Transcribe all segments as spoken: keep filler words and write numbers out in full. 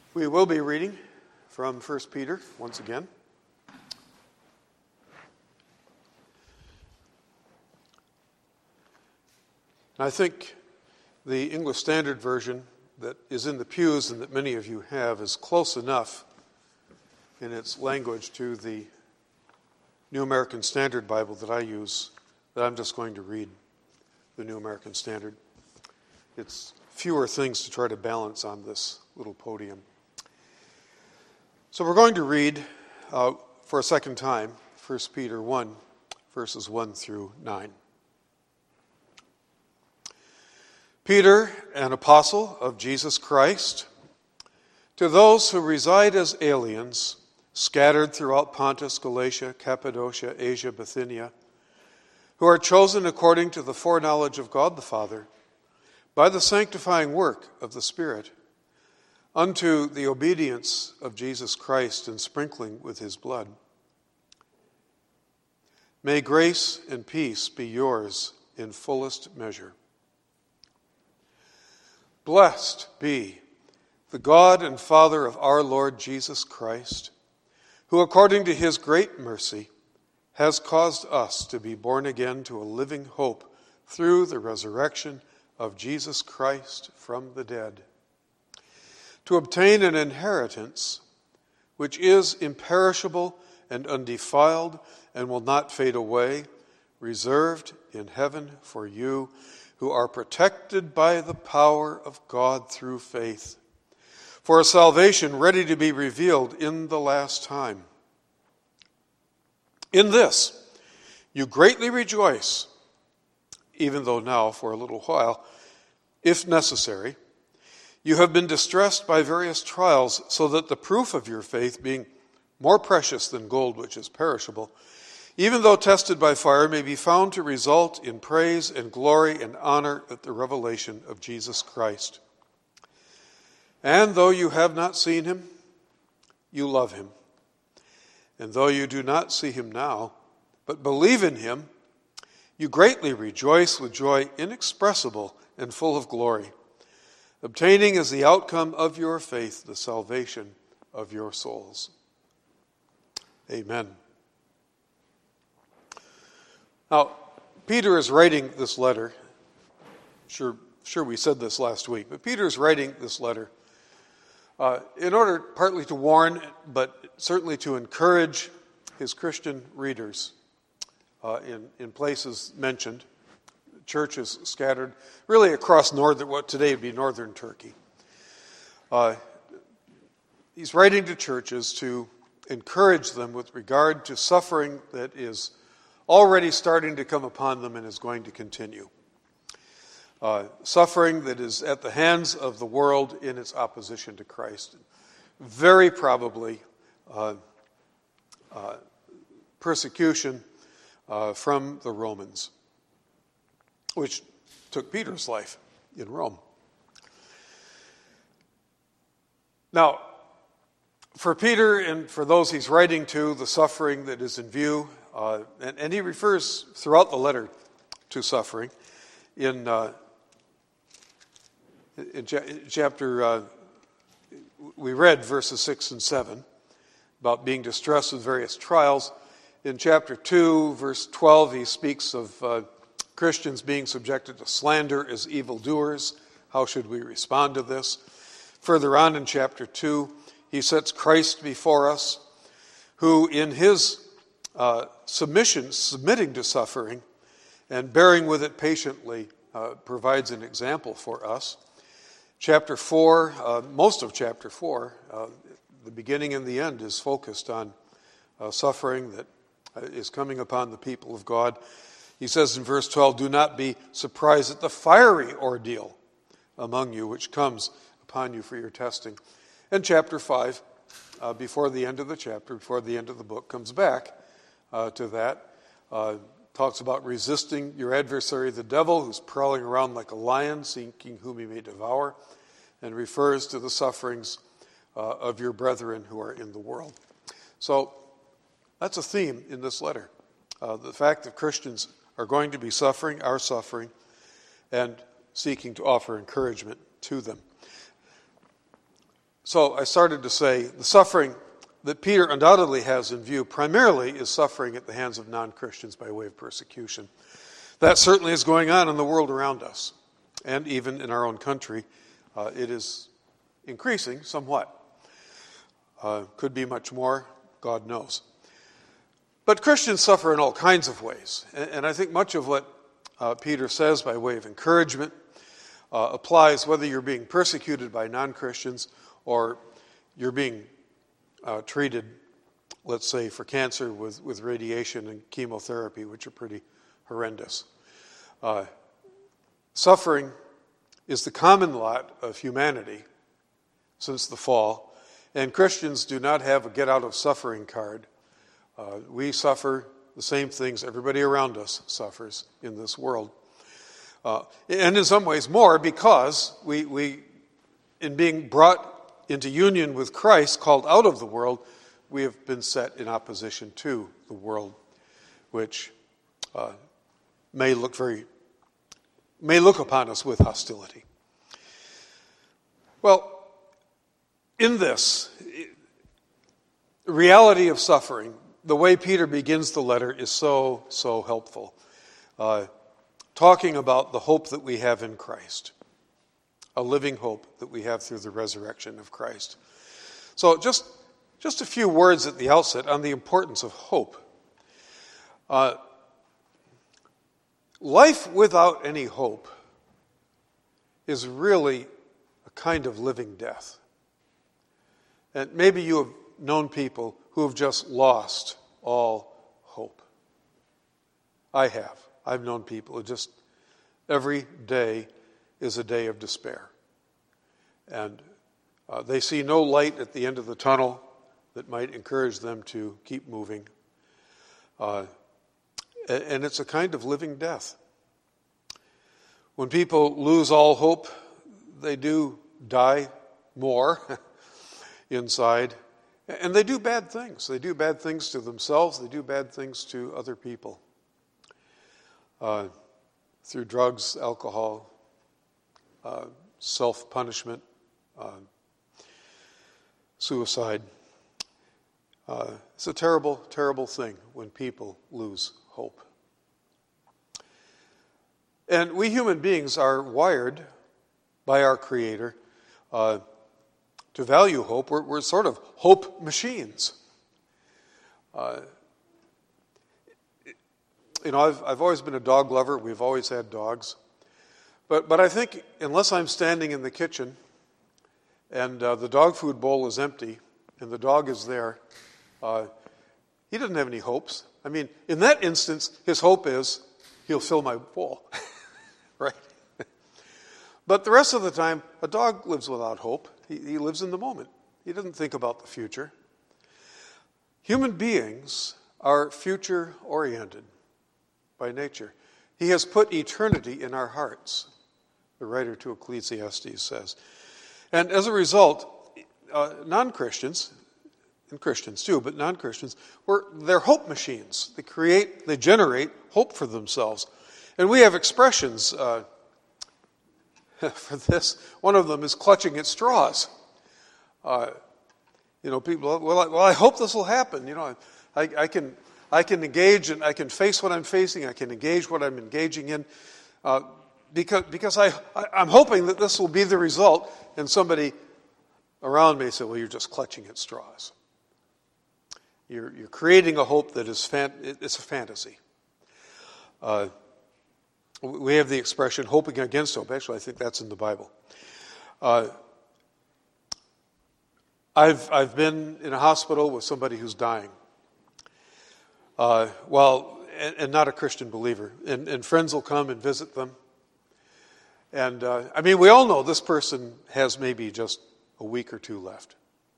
We will be reading from First Peter once again. I think the English Standard Version that is in the pews and that many of you have is close enough in its language to the New American Standard Bible that I use that I'm just going to read the New American Standard. It's fewer things to try to balance on this little podium. So we're going to read uh, for a second time First Peter one, verses one through nine. Peter, an apostle of Jesus Christ, to those who reside as aliens, scattered throughout Pontus, Galatia, Cappadocia, Asia, Bithynia, who are chosen according to the foreknowledge of God the Father, by the sanctifying work of the Spirit, unto the obedience of Jesus Christ and sprinkling with his blood. May grace and peace be yours in fullest measure. Blessed be the God and Father of our Lord Jesus Christ, who according to his great mercy has caused us to be born again to a living hope through the resurrection of Jesus Christ from the dead, to obtain an inheritance which is imperishable and undefiled and will not fade away, reserved in heaven for you who are protected by the power of God through faith, for a salvation ready to be revealed in the last time. In this you greatly rejoice, even though now for a little while, if necessary, you have been distressed by various trials, so that the proof of your faith, being more precious than gold which is perishable, even though tested by fire, may be found to result in praise and glory and honor at the revelation of Jesus Christ. And though you have not seen him, you love him. And though you do not see him now, but believe in him, you greatly rejoice with joy inexpressible and full of glory, obtaining as the outcome of your faith the salvation of your souls. Amen. Now, Peter is writing this letter. Sure, sure we said this last week, but Peter is writing this letter uh, in order partly to warn, but certainly to encourage his Christian readers uh, in, in places mentioned, churches scattered really across northern, what today would be northern Turkey. Uh, he's writing to churches to encourage them with regard to suffering that is already starting to come upon them and is going to continue. Uh, suffering that is at the hands of the world in its opposition to Christ. Very probably uh, uh, persecution uh, from the Romans, which took Peter's life in Rome. Now, for Peter and for those he's writing to, the suffering that is in view, uh, and, and he refers throughout the letter to suffering. In, uh, in cha- chapter, uh, we read verses six and seven about being distressed with various trials. In chapter two, verse twelve, he speaks of uh, Christians being subjected to slander as evildoers. How should we respond to this? Further on in chapter two, he sets Christ before us, who in his uh, submission, submitting to suffering and bearing with it patiently, uh, provides an example for us. Chapter four, uh, most of chapter four, uh, the beginning and the end is focused on uh, suffering that uh, is coming upon the people of God. He says in verse twelve, do not be surprised at the fiery ordeal among you, which comes upon you for your testing. And chapter five, uh, before the end of the chapter, before the end of the book, comes back uh, to that. Uh, talks about resisting your adversary, the devil, who's prowling around like a lion, seeking whom he may devour, and refers to the sufferings uh, of your brethren who are in the world. So that's a theme in this letter. Uh, the fact that Christians are going to be suffering, are suffering, and seeking to offer encouragement to them. So I started to say the suffering that Peter undoubtedly has in view primarily is suffering at the hands of non-Christians by way of persecution. That certainly is going on in the world around us, and even in our own country. Uh, it is increasing somewhat. Uh, could be much more, God knows. But Christians suffer in all kinds of ways, and, and I think much of what uh, Peter says by way of encouragement uh, applies whether you're being persecuted by non-Christians or you're being uh, treated, let's say, for cancer with, with radiation and chemotherapy, which are pretty horrendous. Uh, suffering is the common lot of humanity since the fall, and Christians do not have a get-out-of-suffering card. Uh, we suffer the same things everybody around us suffers in this world. Uh, and in some ways more, because we, we, in being brought into union with Christ, called out of the world, we have been set in opposition to the world, which uh, may look very, may look upon us with hostility. Well, in this reality of suffering, the way Peter begins the letter is so, so helpful. Uh, talking about the hope that we have in Christ, a living hope that we have through the resurrection of Christ. So just, just a few words at the outset on the importance of hope. Uh, life without any hope is really a kind of living death. And maybe you have known people who have just lost all hope. I have. I've known people who just, every day is a day of despair. And uh, they see no light at the end of the tunnel that might encourage them to keep moving. Uh, and, and it's a kind of living death. When people lose all hope, they do die more inside. And they do bad things. They do bad things to themselves. They do bad things to other people. Uh, through drugs, alcohol, uh, self-punishment, uh, suicide. Uh, it's a terrible, terrible thing when people lose hope. And we human beings are wired by our Creator uh, to value hope. We're, we're sort of hope machines. Uh, you know, I've, I've always been a dog lover. We've always had dogs. But, but I think unless I'm standing in the kitchen and uh, the dog food bowl is empty and the dog is there, uh, he doesn't have any hopes. I mean, in that instance, his hope is he'll fill my bowl, right? But the rest of the time, a dog lives without hope. He, he lives in the moment. He doesn't think about the future. Human beings are future-oriented by nature. He has put eternity in our hearts, the writer to Ecclesiastes says. And as a result, uh, non-Christians, and Christians too, but non-Christians, we're, they're hope machines. They create, they generate hope for themselves. And we have expressions uh, for this. One of them is clutching at straws. Uh, you know, people, well I, well, I hope this will happen. You know, I, I can I can engage and I can face what I'm facing. I can engage what I'm engaging in. Uh, because because I, I, I'm hoping that this will be the result. And somebody around me say, well, you're just clutching at straws. You're, you're creating a hope that is fan, it's a fantasy. Uh, we have the expression hoping against hope. Actually, I think that's in the Bible. Uh, I've I've been in a hospital with somebody who's dying. Uh, well, and, and not a Christian believer. And, and friends will come and visit them. And, uh, I mean, we all know this person has maybe just a week or two left.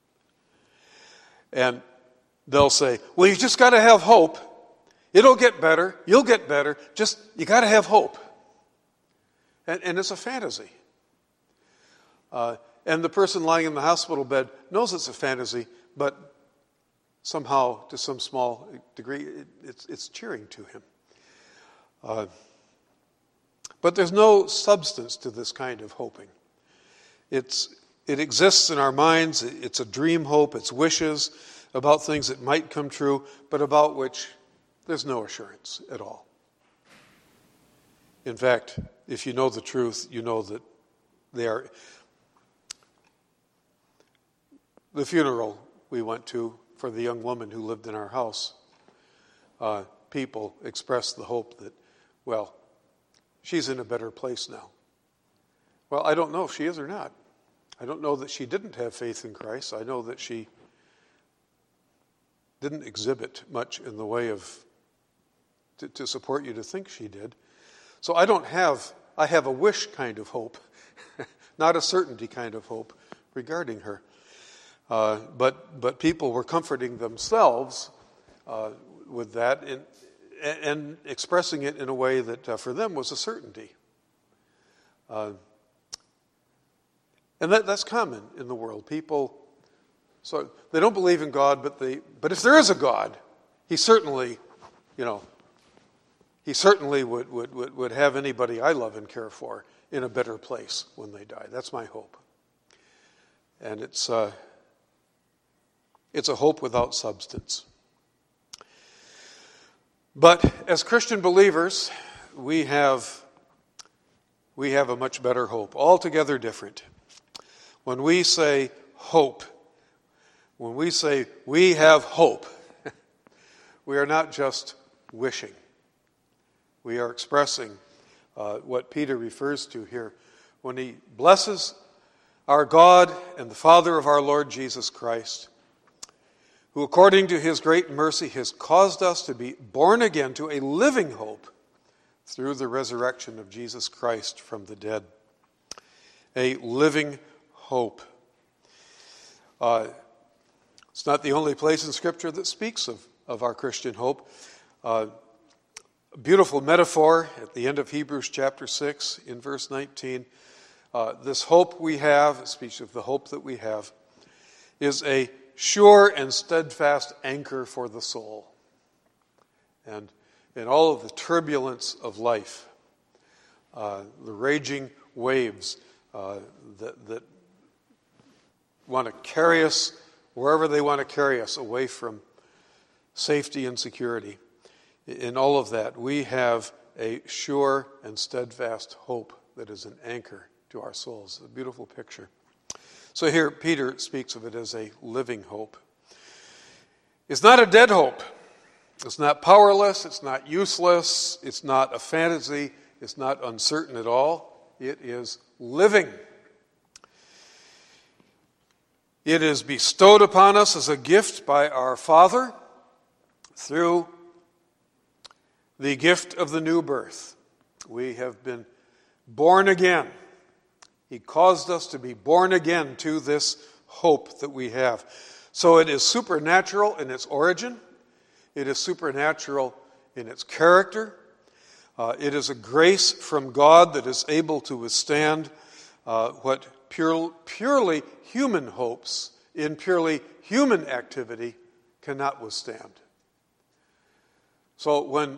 And they'll say, well, you just got to have hope. It'll get better. You'll get better. Just, you got to have hope. And, and it's a fantasy. Uh, and the person lying in the hospital bed knows it's a fantasy, but somehow, to some small degree, it, it's, it's cheering to him. Uh, but there's no substance to this kind of hoping. It's it exists in our minds. It's a dream hope. It's wishes about things that might come true, but about which there's no assurance at all. In fact, if you know the truth, you know that they are. The funeral we went to for the young woman who lived in our house, uh, people expressed the hope that, well, she's in a better place now. Well, I don't know if she is or not. I don't know that she didn't have faith in Christ. I know that she didn't exhibit much in the way of to, to support you to think she did. So I don't have, I have a wish kind of hope, not a certainty kind of hope regarding her. Uh, but but people were comforting themselves uh, with that and, and expressing it in a way that uh, for them was a certainty. Uh, and that, that's common in the world. People, so they don't believe in God, but they but if there is a God, He certainly, you know, He certainly would would would, would have anybody I love and care for in a better place when they die. That's my hope. And it's. Uh, It's a hope without substance. But as Christian believers, we have, we have a much better hope, altogether different. When we say hope, when we say we have hope, we are not just wishing. We are expressing uh, what Peter refers to here when he blesses our God and the Father of our Lord Jesus Christ, who according to his great mercy has caused us to be born again to a living hope through the resurrection of Jesus Christ from the dead. A living hope. Uh, it's not the only place in Scripture that speaks of, of our Christian hope. Uh, a beautiful metaphor at the end of Hebrews chapter six in verse nineteen. Uh, this hope we have, it speaks of the hope that we have, is a sure and steadfast anchor for the soul. And in all of the turbulence of life, uh, the raging waves uh, that, that want to carry us wherever they want to carry us away from safety and security, in all of that, we have a sure and steadfast hope that is an anchor to our souls. A beautiful picture. So here, Peter speaks of it as a living hope. It's not a dead hope. It's not powerless. It's not useless. It's not a fantasy. It's not uncertain at all. It is living. It is bestowed upon us as a gift by our Father through the gift of the new birth. We have been born again. He caused us to be born again to this hope that we have. So it is supernatural in its origin. It is supernatural in its character. Uh, it is a grace from God that is able to withstand uh, what pure, purely human hopes in purely human activity cannot withstand. So when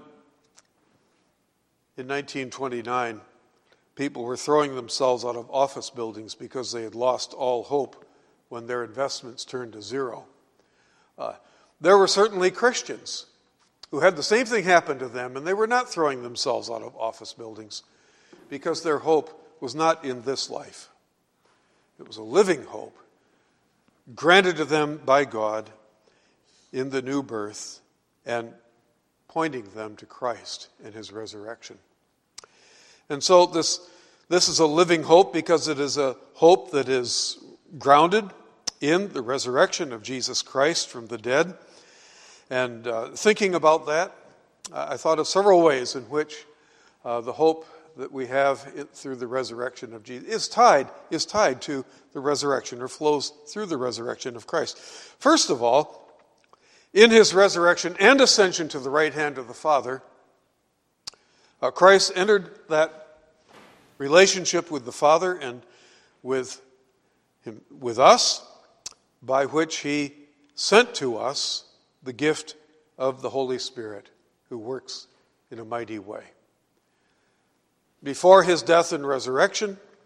in nineteen twenty-nine, people were throwing themselves out of office buildings because they had lost all hope when their investments turned to zero. Uh, there were certainly Christians who had the same thing happen to them, and they were not throwing themselves out of office buildings because their hope was not in this life. It was a living hope granted to them by God in the new birth and pointing them to Christ and his resurrection. And so this, this is a living hope because it is a hope that is grounded in the resurrection of Jesus Christ from the dead. And uh, thinking about that, I thought of several ways in which uh, the hope that we have it, through the resurrection of Jesus is tied, is tied to the resurrection or flows through the resurrection of Christ. First of all, in his resurrection and ascension to the right hand of the Father, Uh, Christ entered that relationship with the Father and with him, with us, by which he sent to us the gift of the Holy Spirit, who works in a mighty way. Before his death and resurrection,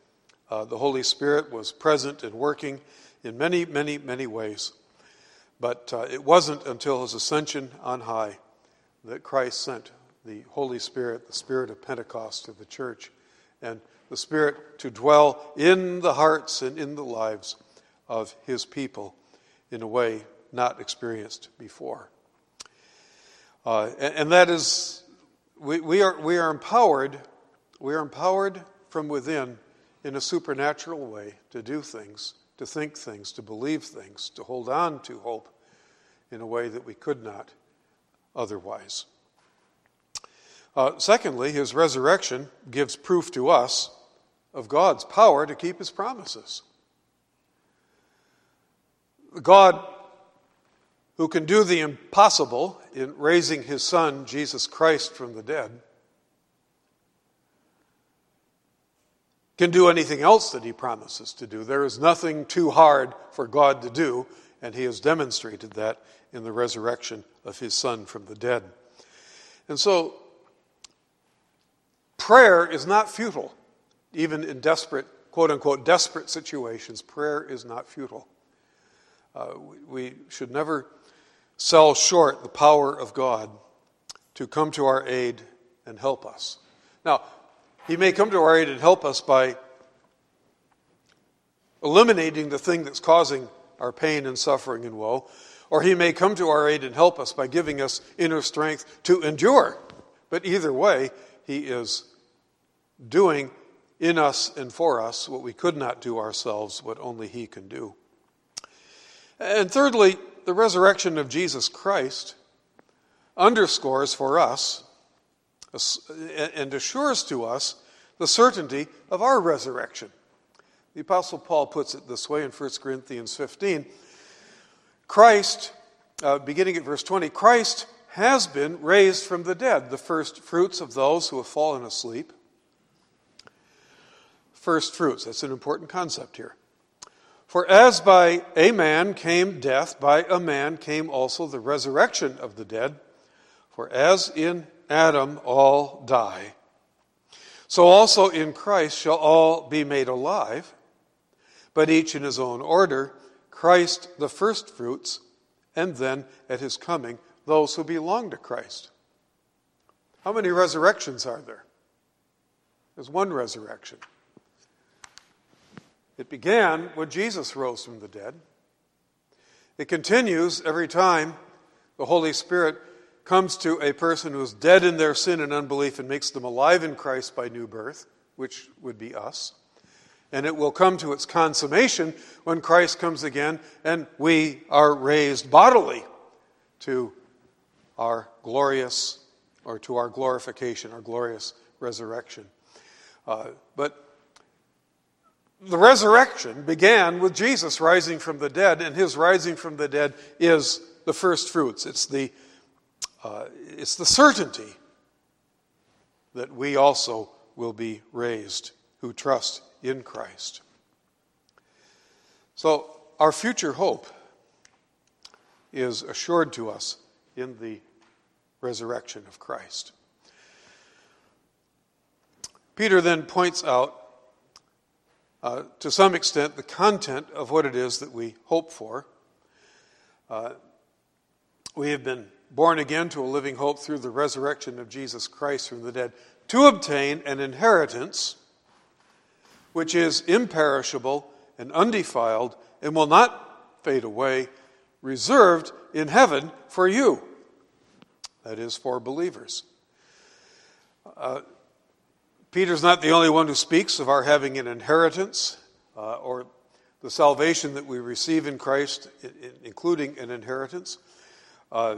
Uh, the Holy Spirit was present and working in many, many, many ways. But uh, it wasn't until his ascension on high that Christ sent the Holy Spirit, the Spirit of Pentecost, to the church, and the Spirit to dwell in the hearts and in the lives of his people in a way not experienced before. Uh, and, and that is, we, we are we are empowered, we are empowered from within in a supernatural way to do things, to think things, to believe things, to hold on to hope in a way that we could not otherwise. Uh, secondly, his resurrection gives proof to us of God's power to keep his promises. God, who can do the impossible in raising his Son, Jesus Christ, from the dead, can do anything else that he promises to do. There is nothing too hard for God to do, and he has demonstrated that in the resurrection of his Son from the dead. And so, prayer is not futile. Even in desperate, quote-unquote, desperate situations, prayer is not futile. Uh, we, we should never sell short the power of God to come to our aid and help us. Now, he may come to our aid and help us by eliminating the thing that's causing our pain and suffering and woe, or he may come to our aid and help us by giving us inner strength to endure. But either way, he is doing in us and for us what we could not do ourselves, what only he can do. And thirdly, the resurrection of Jesus Christ underscores for us and assures to us the certainty of our resurrection. The Apostle Paul puts it this way in First Corinthians fifteen. Christ, uh, beginning at verse twenty, Christ has been raised from the dead, the first fruits of those who have fallen asleep. First fruits, that's an important concept here. For as by a man came death, by a man came also the resurrection of the dead. For as in Adam all die, so also in Christ shall all be made alive, but each in his own order, Christ the firstfruits, and then at his coming, those who belong to Christ. How many resurrections are there? There's one resurrection. It began when Jesus rose from the dead. It continues every time the Holy Spirit comes to a person who is dead in their sin and unbelief and makes them alive in Christ by new birth, which would be us. And it will come to its consummation when Christ comes again and we are raised bodily to our glorious, or to our glorification, our glorious resurrection. Uh, but the resurrection began with Jesus rising from the dead, and his rising from the dead is the first fruits. It's the uh, it's the certainty that we also will be raised who trust in Christ. So our future hope is assured to us in the resurrection of Christ. Peter then points out Uh, to some extent, the content of what it is that we hope for. Uh, we have been born again to a living hope through the resurrection of Jesus Christ from the dead, to obtain an inheritance which is imperishable and undefiled and will not fade away, reserved in heaven for you. That is, for believers. Uh, Peter's not the only one who speaks of our having an inheritance uh, or the salvation that we receive in Christ, including an inheritance. Uh,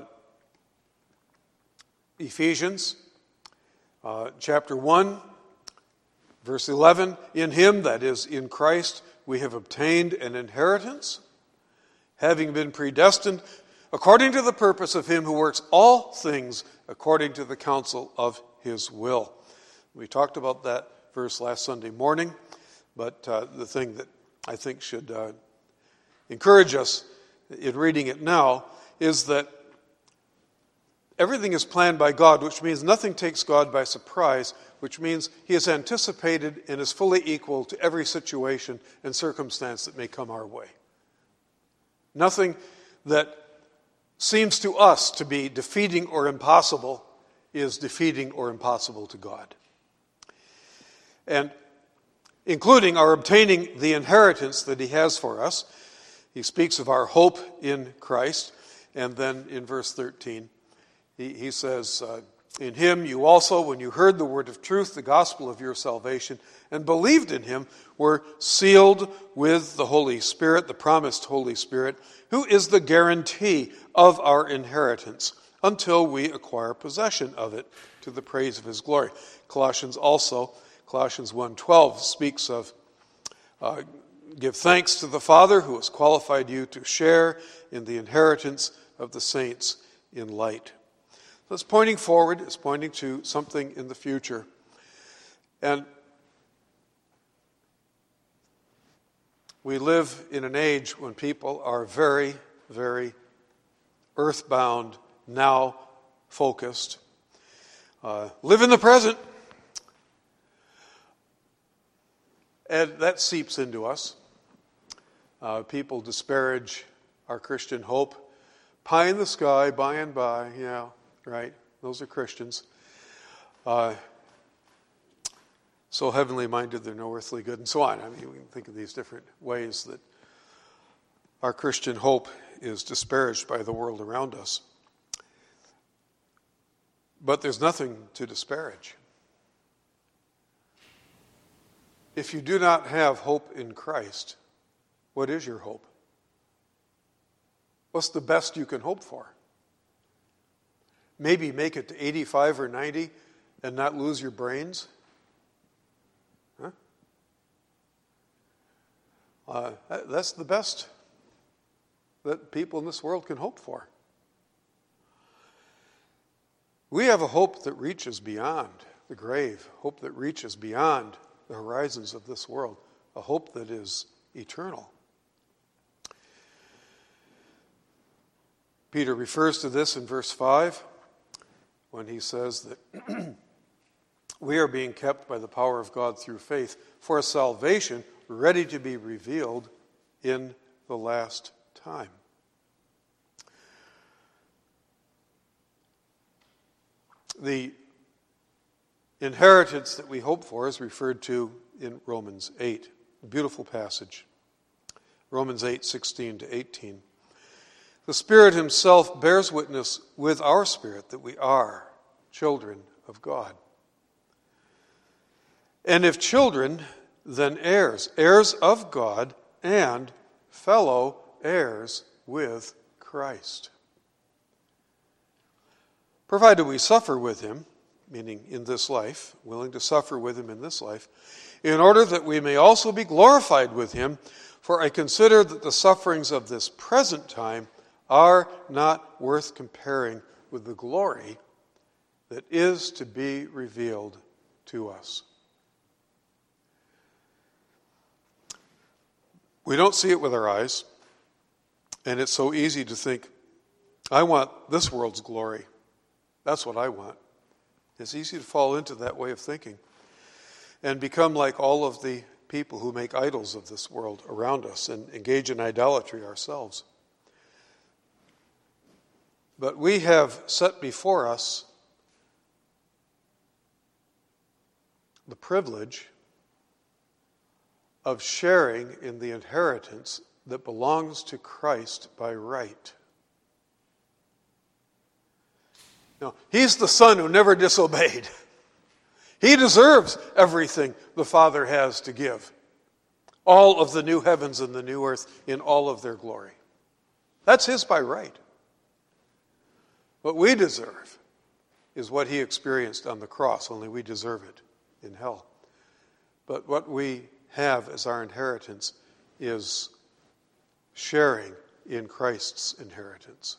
Ephesians uh, chapter one, verse eleven, in him, that is, in Christ, we have obtained an inheritance, having been predestined according to the purpose of him who works all things according to the counsel of his will. We talked about that verse last Sunday morning, but uh, the thing that I think should uh, encourage us in reading it now is that everything is planned by God, which means nothing takes God by surprise which means he is anticipated and is fully equal to every situation and circumstance that may come our way. Nothing that seems to us to be defeating or impossible is defeating or impossible to God. And including our obtaining the inheritance that he has for us, he speaks of our hope in Christ. And then in verse thirteen, he, he says, uh, in him you also, when you heard the word of truth, the gospel of your salvation, and believed in him, were sealed with the Holy Spirit, the promised Holy Spirit, who is the guarantee of our inheritance until we acquire possession of it to the praise of his glory. Colossians also, Colossians one twelve speaks of, uh, give thanks to the Father who has qualified you to share in the inheritance of the saints in light. So it's pointing forward, it's pointing to something in the future. And we live in an age when people are very, very earthbound, now focused. Uh, live in the present. And that seeps into us. Uh, people disparage our Christian hope. Pie in the sky, by and by, yeah, right? Those are Christians. Uh, so heavenly minded, they're no earthly good, and so on. I mean, we can think of these different ways that our Christian hope is disparaged by the world around us. But there's nothing to disparage. If you do not have hope in Christ, what is your hope? What's the best you can hope for? Maybe make it to eighty-five or ninety and not lose your brains? Huh? Uh, that's the best that people in this world can hope for. We have a hope that reaches beyond the grave, hope that reaches beyond the horizons of this world, a hope that is eternal. Peter refers to this in verse five when he says that we are being kept by the power of God through faith for a salvation ready to be revealed in the last time. The inheritance that we hope for is referred to in Romans eight, a beautiful passage. Romans eight, sixteen to eighteen. The Spirit himself bears witness with our spirit that we are children of God. And if children, then heirs, heirs of God and fellow heirs with Christ. Provided we suffer with him, meaning in this life, willing to suffer with him in this life, in order that we may also be glorified with him. For I consider that the sufferings of this present time are not worth comparing with the glory that is to be revealed to us. We don't see it with our eyes, and it's so easy to think, I want this world's glory. That's what I want. It's easy to fall into that way of thinking and become like all of the people who make idols of this world around us and engage in idolatry ourselves. But we have set before us the privilege of sharing in the inheritance that belongs to Christ by right. Now, he's the Son who never disobeyed. He deserves everything the Father has to give. All of the new heavens and the new earth in all of their glory. That's his by right. What we deserve is what he experienced on the cross, only we deserve it in hell. But what we have as our inheritance is sharing in Christ's inheritance.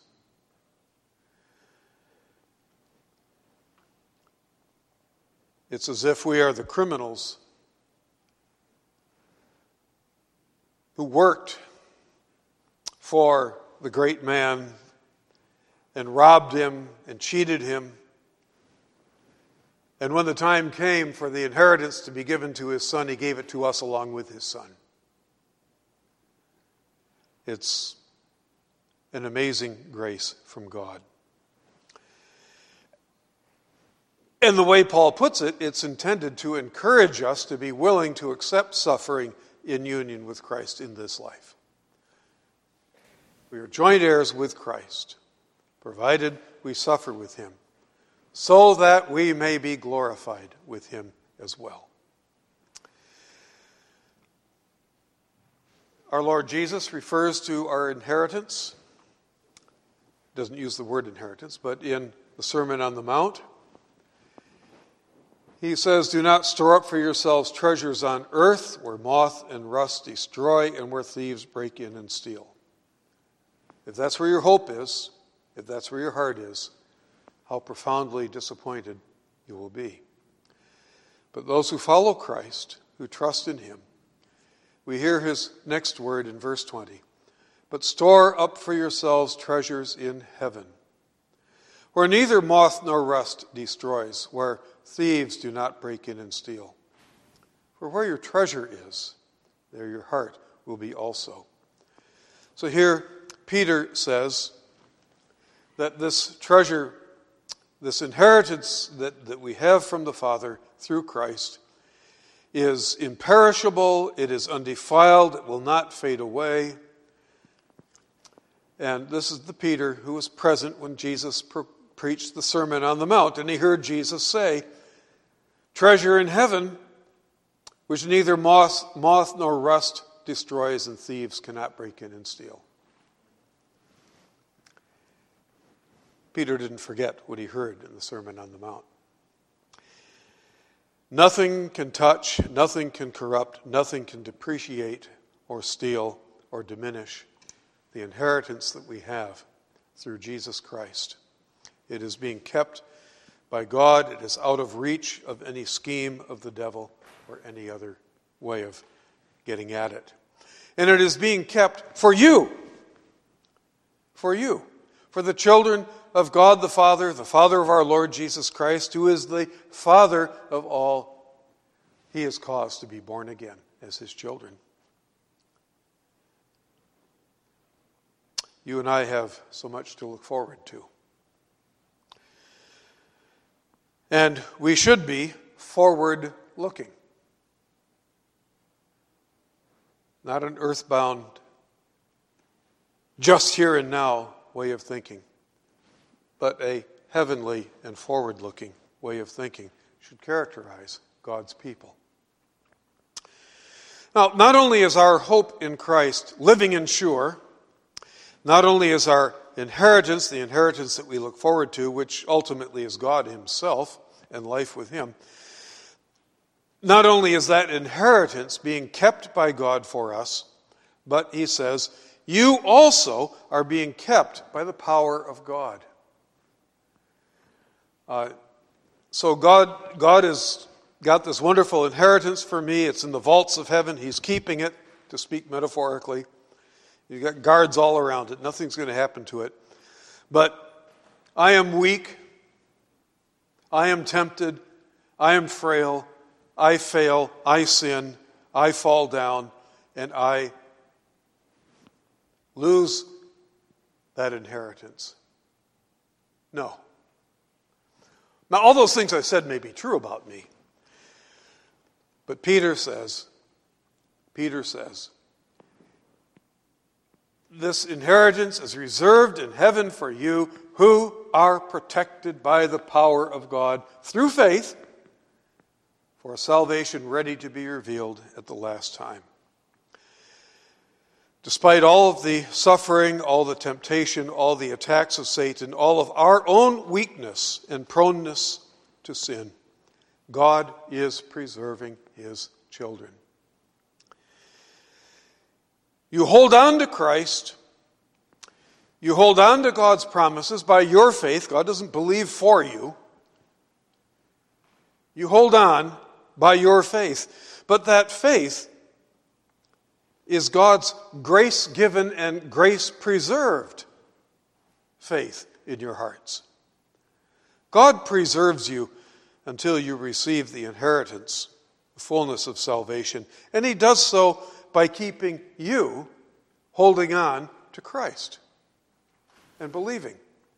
It's as if we are the criminals who worked for the great man and robbed him and cheated him And when the time came for the inheritance to be given to his Son, he gave it to us along with his Son. It's an amazing grace from God. And the way Paul puts it, it's intended to encourage us to be willing to accept suffering in union with Christ in this life. We are joint heirs with Christ, provided we suffer with him, so that we may be glorified with him as well. Our Lord Jesus refers to our inheritance. Doesn't use the word inheritance, but in the Sermon on the Mount, he says, "Do not store up for yourselves treasures on earth, where moth and rust destroy and where thieves break in and steal." If that's where your hope is, if that's where your heart is, how profoundly disappointed you will be. But those who follow Christ, who trust in him, we hear his next word in verse twenty. "But store up for yourselves treasures in heaven, where neither moth nor rust destroys, where thieves do not break in and steal. For where your treasure is, there your heart will be also." So here Peter says that this treasure, this inheritance that, that we have from the Father through Christ, is imperishable, it is undefiled, it will not fade away. And this is the Peter who was present when Jesus pre- preached the Sermon on the Mount, and he heard Jesus say, "Treasure in heaven, which neither moth, moth nor rust destroys, and thieves cannot break in and steal." Peter didn't forget what he heard in the Sermon on the Mount. Nothing can touch, nothing can corrupt, nothing can depreciate or steal or diminish the inheritance that we have through Jesus Christ. It is being kept by God. It is out of reach of any scheme of the devil or any other way of getting at it. And it is being kept for you. For you. For the children of God the Father, the Father of our Lord Jesus Christ, who is the Father of all he has caused to be born again as his children. You and I have so much to look forward to. And we should be forward-looking. Not an earthbound, just here and now way of thinking, but a heavenly and forward-looking way of thinking should characterize God's people. Now, not only is our hope in Christ living and sure, not only is our inheritance, the inheritance that we look forward to, which ultimately is God himself and life with him, not only is that inheritance being kept by God for us, but he says, you also are being kept by the power of God. Uh, so God, God has got this wonderful inheritance for me. It's in the vaults of heaven. He's keeping it, to speak metaphorically. You've got guards all around it. Nothing's going to happen to it. But I am weak. I am tempted. I am frail. I fail. I sin. I fall down. And I lose that inheritance. No. Now, all those things I said may be true about me. But Peter says, Peter says, this inheritance is reserved in heaven for you who are protected by the power of God through faith for a salvation ready to be revealed at the last time. Despite all of the suffering, all the temptation, all the attacks of Satan, all of our own weakness and proneness to sin, God is preserving his children. You hold on to Christ. You hold on to God's promises by your faith. God doesn't believe for you. You hold on by your faith. But that faith is God's grace-given and grace-preserved faith in your hearts. God preserves you until you receive the inheritance, the fullness of salvation. And he does so by keeping you holding on to Christ and believing.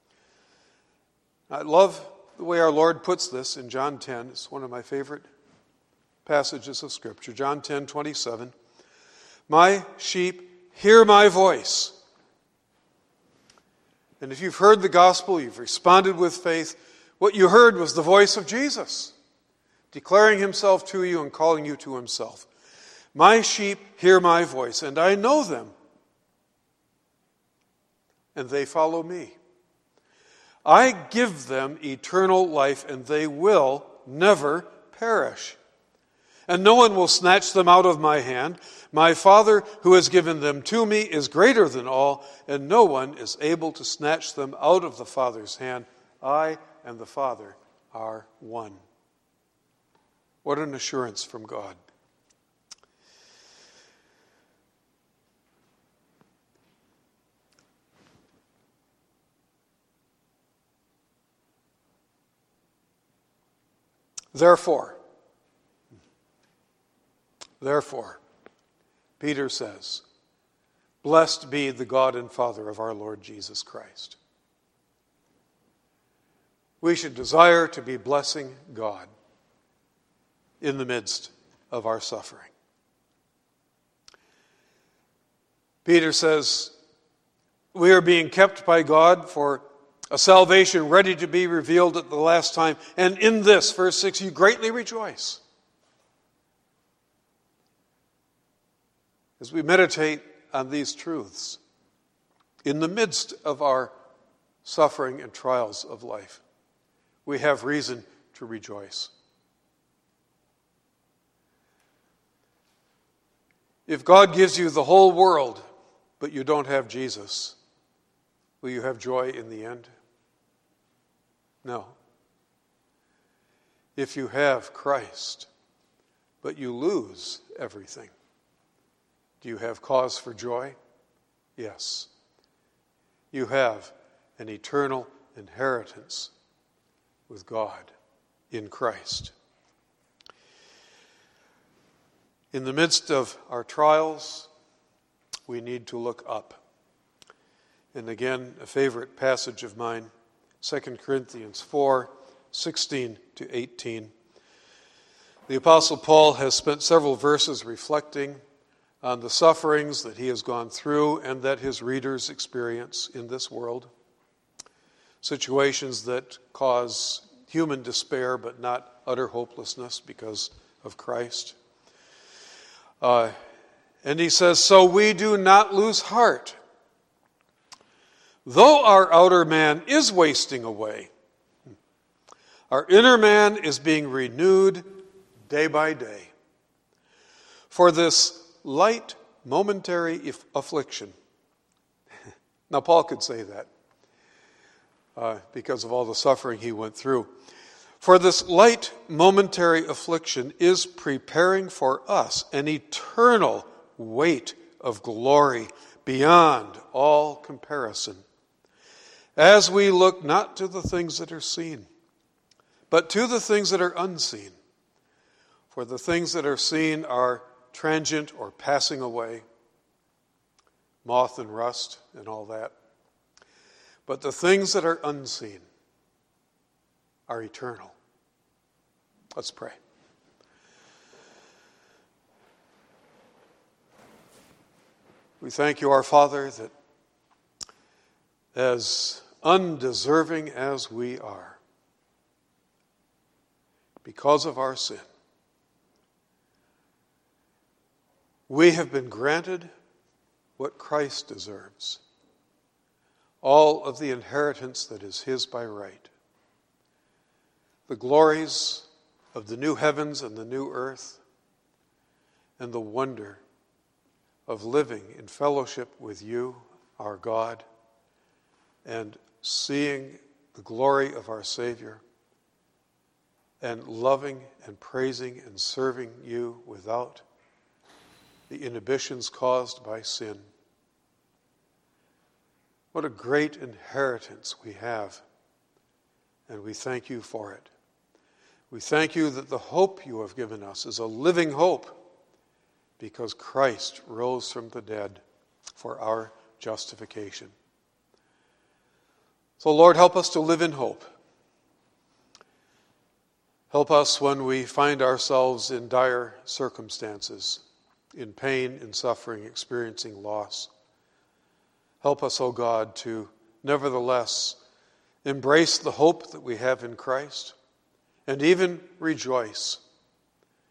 I love the way our Lord puts this in John ten. It's one of my favorite passages of Scripture. John ten twenty-seven. My sheep hear my voice. And if you've heard the gospel, you've responded with faith, what you heard was the voice of Jesus, declaring himself to you and calling you to himself. My sheep hear my voice, and I know them, and they follow me. I give them eternal life, and they will never perish. And no one will snatch them out of my hand. My Father, who has given them to me, is greater than all, and no one is able to snatch them out of the Father's hand. I and the Father are one. What an assurance from God. Therefore, therefore, Peter says, blessed be the God and Father of our Lord Jesus Christ. We should desire to be blessing God in the midst of our suffering. Peter says, we are being kept by God for a salvation ready to be revealed at the last time. And in this, verse six, you greatly rejoice. As we meditate on these truths, in the midst of our suffering and trials of life, we have reason to rejoice. If God gives you the whole world, but you don't have Jesus, will you have joy in the end? No. If you have Christ, but you lose everything, do you have cause for joy? Yes. You have an eternal inheritance with God in Christ. In the midst of our trials, we need to look up. And again, a favorite passage of mine, Second Corinthians four, sixteen to eighteen. The Apostle Paul has spent several verses reflecting on the sufferings that he has gone through and that his readers experience in this world. Situations that cause human despair, but not utter hopelessness because of Christ. Uh, and he says, so we do not lose heart. Though our outer man is wasting away, our inner man is being renewed day by day. For this light, momentary affliction. Now, Paul could say that uh, because of all the suffering he went through. For this light, momentary affliction is preparing for us an eternal weight of glory beyond all comparison, as we look not to the things that are seen, but to the things that are unseen. For the things that are seen are transient or passing away, moth and rust and all that. But the things that are unseen are eternal. Let's pray. We thank you, our Father, that as undeserving as we are, because of our sin, we have been granted what Christ deserves, all of the inheritance that is his by right, the glories of the new heavens and the new earth, and the wonder of living in fellowship with you, our God, and seeing the glory of our Savior, and loving and praising and serving you without the inhibitions caused by sin. What a great inheritance we have, and we thank you for it. We thank you that the hope you have given us is a living hope because Christ rose from the dead for our justification. So, Lord, help us to live in hope. Help us when we find ourselves in dire circumstances, in pain, in suffering, experiencing loss. Help us, O God, to nevertheless embrace the hope that we have in Christ and even rejoice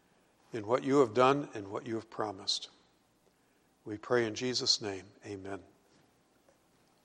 in what you have done and what you have promised. We pray in Jesus' name, amen.